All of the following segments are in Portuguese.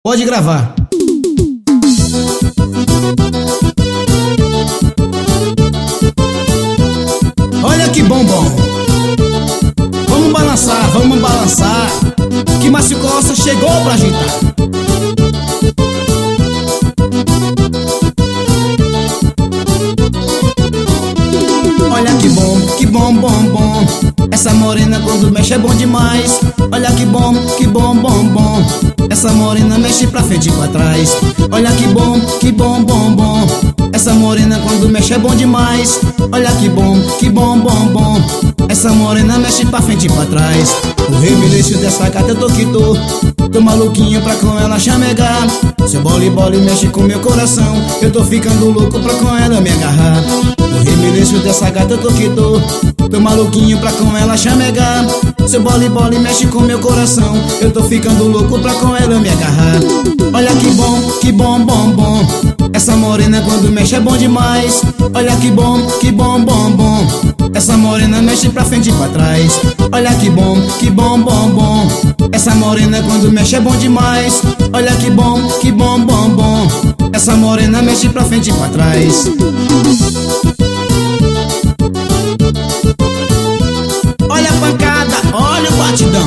Pode gravar. Olha que bom. Vamos balançar, que Márcio Costa chegou pra agitar. Olha que bom. Essa morena quando mexe é bom demais. Olha que bom. Essa morena mexe pra frente e pra trás. Olha que bom. Essa morena quando mexe é bom demais. Olha que bom. Essa morena mexe pra frente e pra trás. O remeleixo dessa gata eu tô maluquinho pra com ela chamegar. Seu bole mexe com meu coração. Eu tô ficando louco pra com ela me agarrar. O remeleixo dessa gata eu tô maluquinho pra com ela chamegar. Seu bole mexe com meu coração. Eu tô ficando louco pra com ela me agarrar. Olha que bom. Essa morena quando mexe é bom demais. Olha que bom. Essa morena mexe pra frente e pra trás. Olha que bom. Essa morena quando mexe é bom demais. Olha que bom. Essa morena mexe pra frente e pra trás. Olha a pancada, olha o batidão.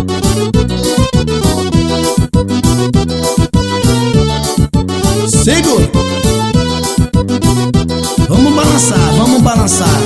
Segura. Vamos balançar.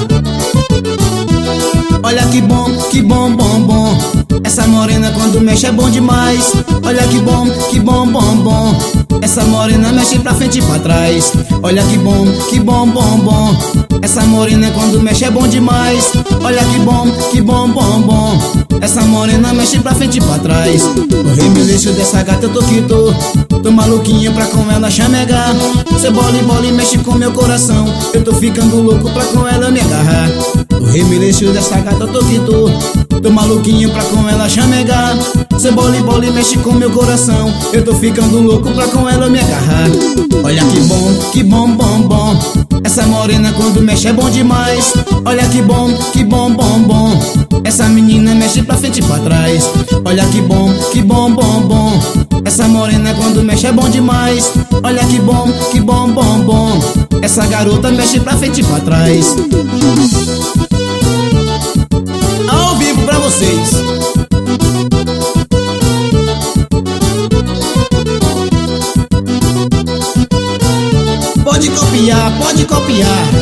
Olha que bom. Essa morena quando mexe é bom demais. Olha que bom. Essa morena mexe pra frente e pra trás. Olha que bom. Essa morena quando mexe é bom demais. Olha que bom. Essa morena mexe pra frente e pra trás. O remeleixo dessa gata eu tô maluquinho pra com ela chamegar. Seu bole mexe com meu coração. Eu tô ficando louco pra com ela me agarrar. O remeleixo dessa gata eu tô maluquinho pra com ela chamegar. Seu bole mexe com meu coração. Eu tô ficando louco pra com ela me agarrar. Olha que bom. Essa morena quando mexe é bom demais. Olha que bom. Essa menina mexe pra frente e pra trás. Olha que bom. Essa morena quando mexe é bom demais. Olha que bom. Essa garota mexe pra frente e pra trás. Ao vivo pra vocês. Pode copiar.